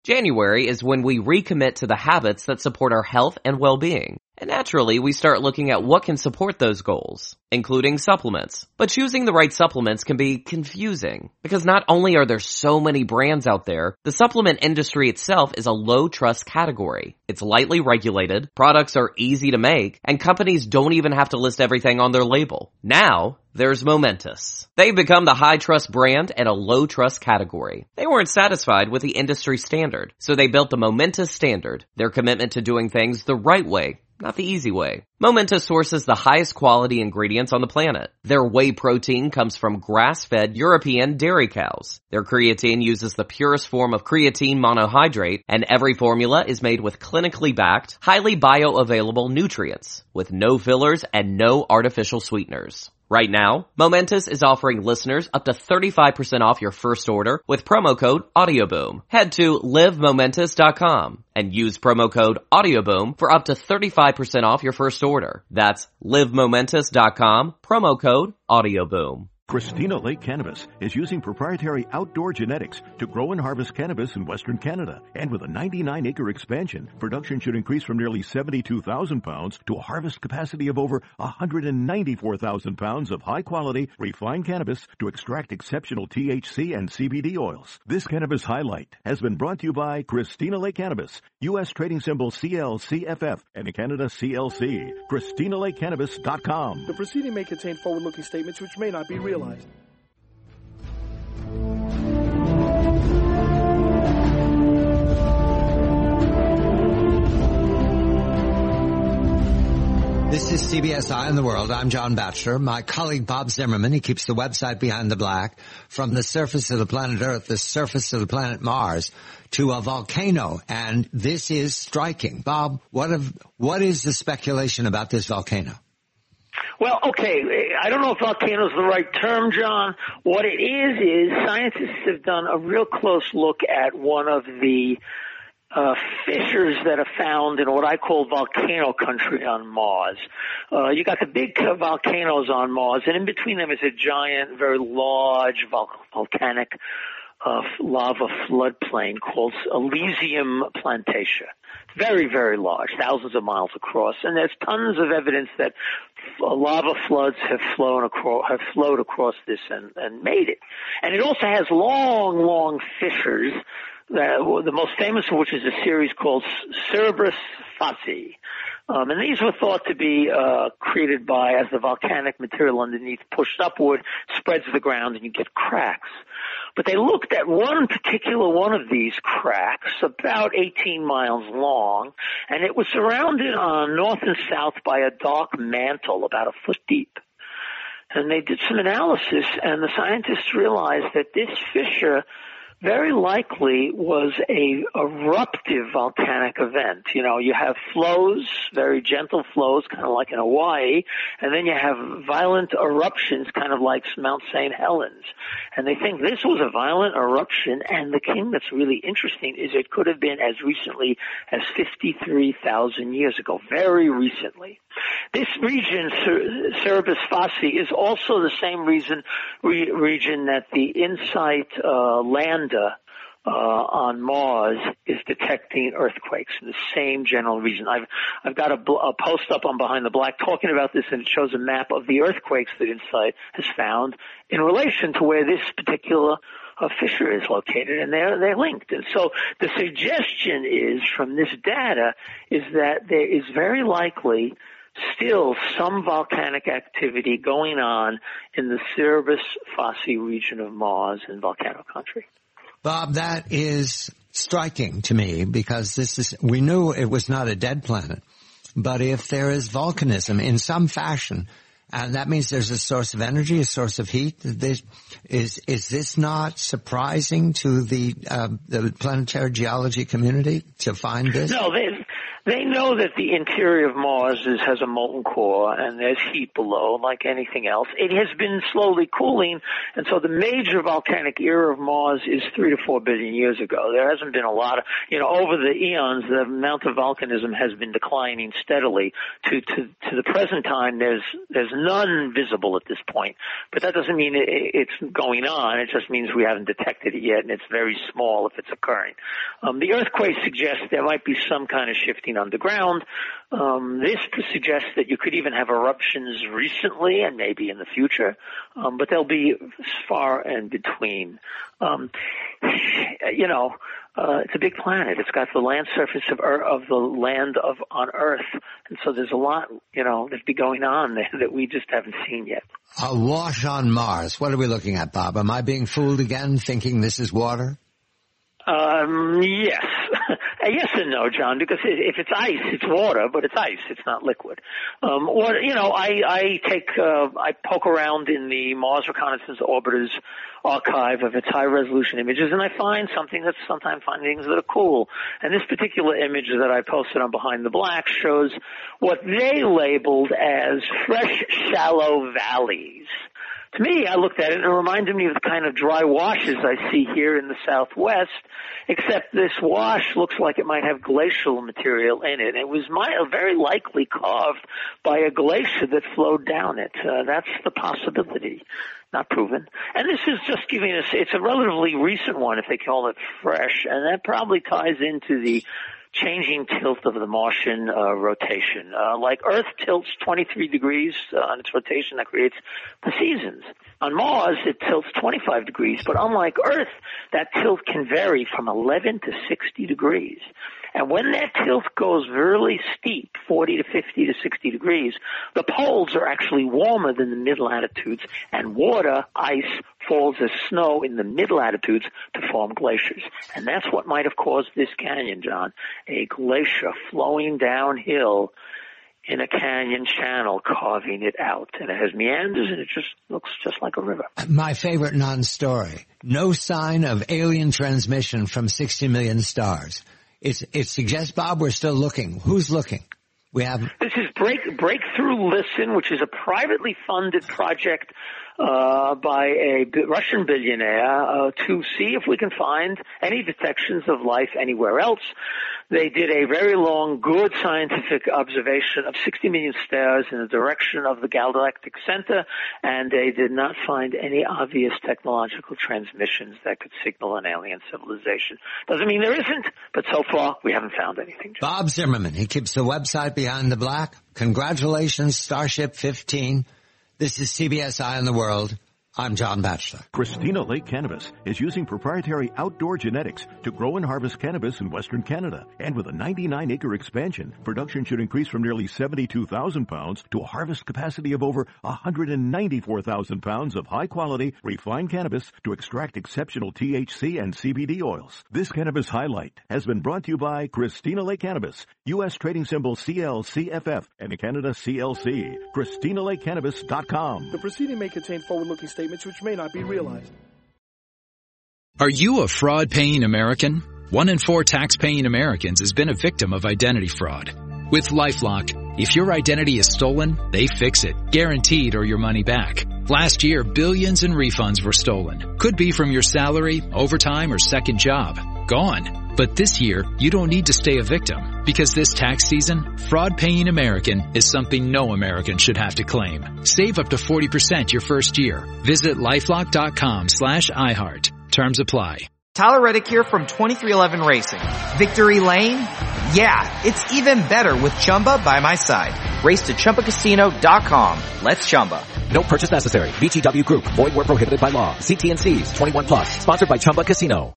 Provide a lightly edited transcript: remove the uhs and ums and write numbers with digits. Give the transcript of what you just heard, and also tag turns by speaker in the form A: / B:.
A: January is when we recommit to the habits that support our health and well-being. And naturally, we start looking at what can support those goals, including supplements. But choosing the right supplements can be confusing, because not only are there so many brands out there, the supplement industry itself is a low-trust category. It's lightly regulated, products are easy to make, and companies don't even have to list everything on their label. Now, there's Momentous. They've become the high-trust brand and a low-trust category. They weren't satisfied with the industry standard, so they built the Momentous Standard, their commitment to doing things the right way, not the easy way. Momentous sources the highest quality ingredients on the planet. Their whey protein comes from grass-fed European dairy cows. Their creatine uses the purest form of creatine monohydrate, and every formula is made with clinically backed, highly bioavailable nutrients, with no fillers and no artificial sweeteners. Right now, Momentous is offering listeners up to 35% off your first order with promo code AudioBoom. Head to livemomentous.com and use promo code AudioBoom for up to 35% off your first order. That's livemomentous.com, promo code AudioBoom.
B: Christina Lake Cannabis is using proprietary outdoor genetics to grow and harvest cannabis in Western Canada. And with a 99-acre expansion, production should increase from nearly 72,000 pounds to a harvest capacity of over 194,000 pounds of high-quality, refined cannabis to extract exceptional THC and CBD oils. This cannabis highlight has been brought to you by Christina Lake Cannabis, U.S. trading symbol CLCFF, and in Canada CLC. ChristinaLakeCannabis.com.
C: The proceeding may contain forward-looking statements which may not be realized.
D: This is CBS Eye on the World. I'm John Batchelor. My colleague Bob Zimmerman, he keeps the website Behind the Black, from the surface of the planet Earth, the surface of the planet Mars, to a volcano. And this is striking. Bob, what is the speculation about this volcano?
E: Well, okay, I don't know if volcano is the right term, John. What it is scientists have done a real close look at one of the fissures that are found in what I call volcano country on Mars. You got the big volcanoes on Mars, and in between them is a giant, very large volcanic lava floodplain called Elysium Plantatia. Very, very large, thousands of miles across, and there's tons of evidence that lava floods have flowed across this and made it. And it also has long fissures. The most famous of which is a series called Cerberus Fossae. And these were thought to be created by, as the volcanic material underneath pushed upward, spreads to the ground, and you get cracks. But they looked at one particular one of these cracks, about 18 miles long, and it was surrounded on north and south by a dark mantle about a foot deep. And they did some analysis, and the scientists realized that this fissure very likely was a eruptive volcanic event. You know, you have flows, very gentle flows, kind of like in Hawaii, and then you have violent eruptions, kind of like Mount St. Helens. And they think this was a violent eruption, and the thing that's really interesting is it could have been as recently as 53,000 years ago, very recently. This region, Cerberus Fossae, is also the same region that the InSight lander on Mars is detecting earthquakes in the same general region. I've got a post up on Behind the Black talking about this, and it shows a map of the earthquakes that InSight has found in relation to where this particular fissure is located, and they're linked. And so the suggestion is, from this data, is that there is very likely still some volcanic activity going on in the Cerberus Fossae region of Mars in volcano country.
D: Bob, that is striking to me, because we knew it was not a dead planet, but if there is volcanism in some fashion, and that means there's a source of energy, a source of heat, is this not surprising to the planetary geology community to find this?
E: No, They know that the interior of Mars has a molten core and there's heat below, like anything else. It has been slowly cooling, and so the major volcanic era of Mars is 3 to 4 billion years ago. There hasn't been a lot of, over the eons, the amount of volcanism has been declining steadily. To the present time, there's none visible at this point. But that doesn't mean it's going on. It just means we haven't detected it yet, and it's very small if it's occurring. The earthquake suggests there might be some kind of shifting underground. This suggests that you could even have eruptions recently and maybe in the future, but they'll be far in between. It's a big planet. It's got the land surface of the land on Earth, and so there's a lot, that'd be going on there that we just haven't seen yet.
D: A wash on Mars. What are we looking at, Bob? Am I being fooled again, thinking this is water?
E: Yes. Yes and no, John, because if it's ice, it's water, but it's ice. It's not liquid. I poke around in the Mars Reconnaissance Orbiter's archive of its high-resolution images, and I find sometimes find things that are cool. And this particular image that I posted on Behind the Black shows what they labeled as fresh, shallow valleys. To me, I looked at it and it reminded me of the kind of dry washes I see here in the Southwest, except this wash looks like it might have glacial material in it. It was very likely carved by a glacier that flowed down it. That's the possibility. Not proven. And this is just giving us, it's a relatively recent one if they call it fresh, and that probably ties into the changing tilt of the Martian rotation. Like Earth tilts 23 degrees on its rotation, that creates the seasons. On Mars, it tilts 25 degrees, but unlike Earth, that tilt can vary from 11 to 60 degrees. And when that tilt goes really steep, 40 to 50 to 60 degrees, the poles are actually warmer than the mid-latitudes, and water, ice, falls as snow in the mid-latitudes to form glaciers. And that's what might have caused this canyon, John, a glacier flowing downhill in a canyon channel, carving it out. And it has meanders, and it just looks just like a river.
D: My favorite non-story. No sign of alien transmission from 60 million stars. It suggests, Bob, we're still looking. Who's looking?
E: This is Breakthrough Listen, which is a privately funded project by a Russian billionaire to see if we can find any detections of life anywhere else. They did a very long, good scientific observation of 60 million stars in the direction of the galactic center, and they did not find any obvious technological transmissions that could signal an alien civilization. Doesn't mean there isn't, but so far we haven't found anything.
D: Bob Zimmerman, he keeps the website Behind the Black. Congratulations, Starship 15. This is CBS Eye on the World. I'm John Batchelor.
B: Christina Lake Cannabis is using proprietary outdoor genetics to grow and harvest cannabis in Western Canada. And with a 99-acre expansion, production should increase from nearly 72,000 pounds to a harvest capacity of over 194,000 pounds of high-quality, refined cannabis to extract exceptional THC and CBD oils. This cannabis highlight has been brought to you by Christina Lake Cannabis, U.S. trading symbol CLCFF, and Canada CLC. ChristinaLakeCannabis.com.
C: The proceeding may contain forward-looking statements which may not be realized.
F: Are you a fraud-paying American? 1 in 4 tax-paying Americans has been a victim of identity fraud. With LifeLock, if your identity is stolen, they fix it, guaranteed, or your money back. Last year, billions in refunds were stolen. Could be from your salary, overtime, or second job. Gone. But this year, you don't need to stay a victim, because this tax season, fraud-paying American is something no American should have to claim. Save up to 40% your first year. Visit LifeLock.com/iHeart. Terms apply.
G: Tyler Reddick here from 2311 Racing. Victory Lane? Yeah, it's even better with Chumba by my side. Race to ChumbaCasino.com. Let's Chumba.
H: No purchase necessary. VGW Group. Void where prohibited by law. See T&Cs. 21+. Sponsored by Chumba Casino.